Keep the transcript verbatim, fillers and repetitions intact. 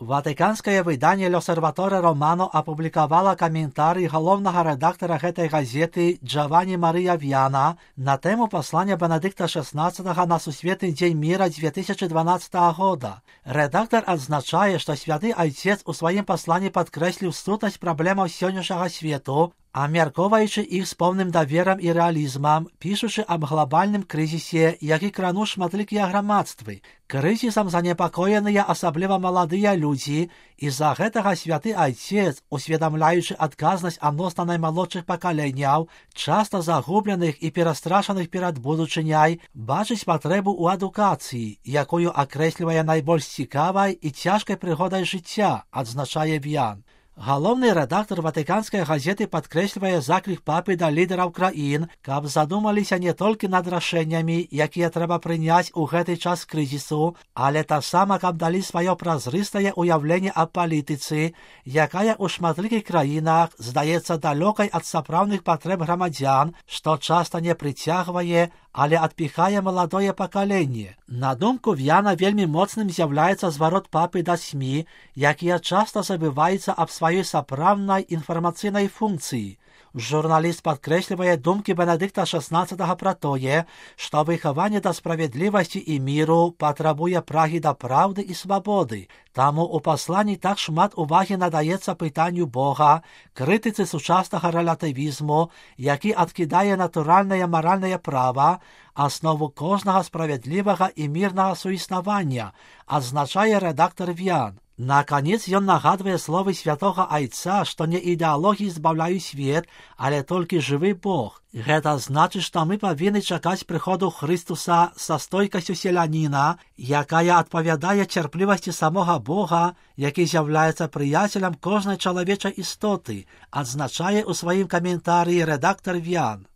Ватиканскае выданне «L'Osservatore Romano» апублікавала каментарый галоўнага рэдактара гэтай газеты Джавані Марыя Вьяна на тэму паслання Бенедыкта шаснаццатага на Сусветны дзень міра дзве тысячы дванаццатага года. Рэдактар адзначае, што святы айцец у сваім пасланні падкрэсліў сутнасць праблемаў сённяшняга свету, абмяркоўваючы іх з поўным даверам і рэалізмам, пішучы аб глобальным крызісе, які крануў шматлікія грамадствы. Крызісам занепакоеныя асабліва маладыя людзі, і з-за гэтага святы айцец, усведамляючы адказнасць адносна наймалодшых пакаленняў, часта загубленых і перастрашаных перад будучыняй, бачыць патрэбу ў адукацыі, якую акрэслівае найбольш цікавай і цяжкай прыгодай жыцця, адзначае Вьян. Галоўны рэдактар ватыканскай газеты падкрэслівае заклік папы да лідараў краін, каб задумаліся не толькі над рашэннямі, якія трэба прыняць у гэты час крызісу, але таксама каб далі сваё празрыстае ўяўленне аб палітыцы, якая ў шматлікіх краінах здаецца далёкай ад сапраўдных патрэб грамадзян, што часта не прыцягвае, але адпіхае маладое пакаленне. На думку Вьяна вельмі моцным з'яўляецца зварот папы да СМІ, якія часта забываюцца аб сваёй сапраўднай інфармацыйнай функцыі. Журналіст падкрэслівае думкі Бенедыкта шаснаццатага пра тое, што выхаванне да справядлівасці і міру патрабуе прагі да праўды і свабоды. Таму ў пасланні так шмат увагі надаецца пытанню Бога, крытыцы сучаснага рэлятывізму, які адкідае натуральнае маральнае права, аснову кожнага справядлівага і мірнага суіснавання, адзначае рэдактар Вьян. Наконец ён нагадвае словы святога айца, што не ідэалогіі збаўляюць свет, але толькі жывы Бог. Гэта значыць, што мы павінны чакаць прыходу Хрыстуса са стойкасцю селяніна, якая адпавядае цярплівасці самога Бога, які з'яўляецца прыяцелем кожнай чалавечай істоты, адзначае ў сваім каментарыі рэдактар Вьян.